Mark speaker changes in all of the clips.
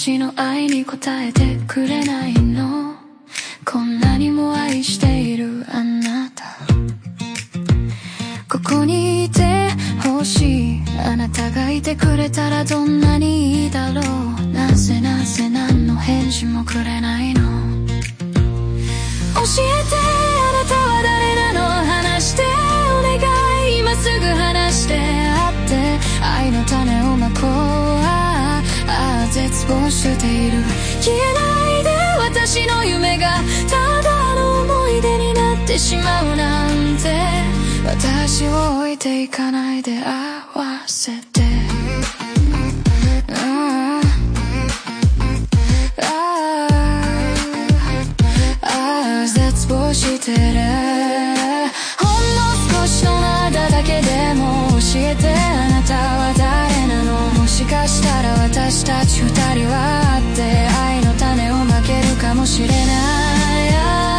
Speaker 1: 私の愛に応えてくれないの？こんなにも愛しているあなた、ここにいてほしい。あなたがいてくれたらどんなにいいだろう。なぜ何の返事もくれないの？教えて、あなたは誰なの？話してお願い、今すぐ話して。会って愛の種をまこう。絶望している。消えないで、私の夢がただの思い出になってしまうなんて。私を置いていかないで、合わせて。絶望してる。ほんの少しの間だけでも教えて、あなたは誰なの？もしかしたら私たち二人は会って愛の種をまけるかもしれない。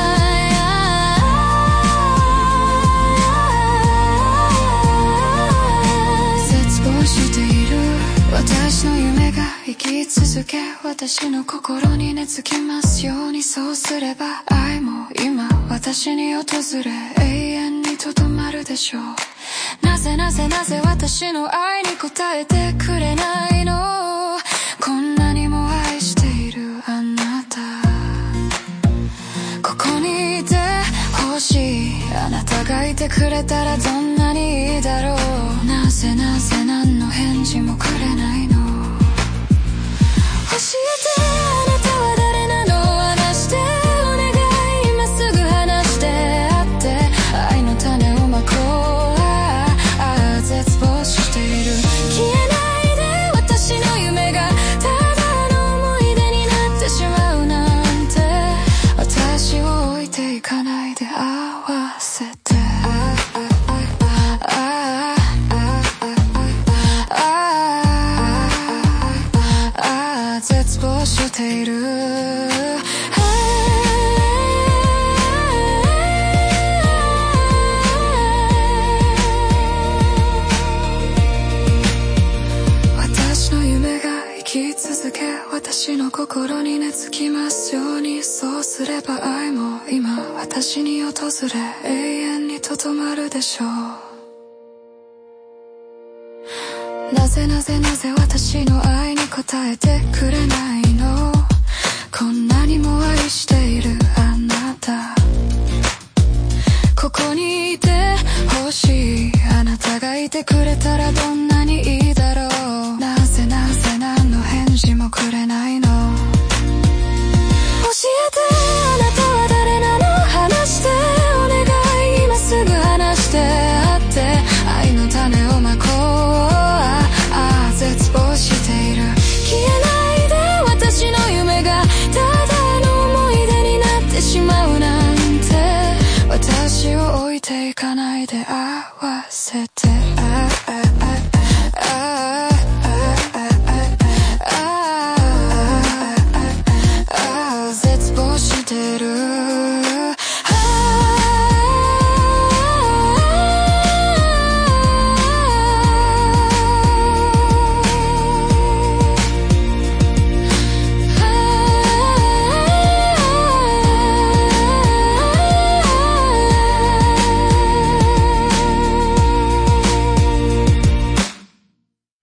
Speaker 1: 絶望している。私の夢が生き続け、私の心に根付きますように。そうすれば愛も今私に訪れ、永遠にとどまるでしょう。なぜ私の愛に応えてくれないの？こんなにも愛しているあなた、ここにいてほしい。あなたがいてくれたらどんなにいいだろう。なぜ何の返事もくれないの？教えて、あなたは誰なの？話してお願い、今すぐ話して。会って愛の種をまこう。絶望している。消えないで、私の夢がただの思い出になってしまうなんて。私を置いていかないで、合わせて。絶望している。私の夢が生き続け、私の心に根付きますように。そうすれば愛も今私に訪れ、永遠にとどまるでしょう。なぜ私の愛に応えてくれないの？こんなにも愛しているあなた、ここにいてほしい。あなたがいてくれたらどんなにいいだろう。なぜ何の返事もくれないの？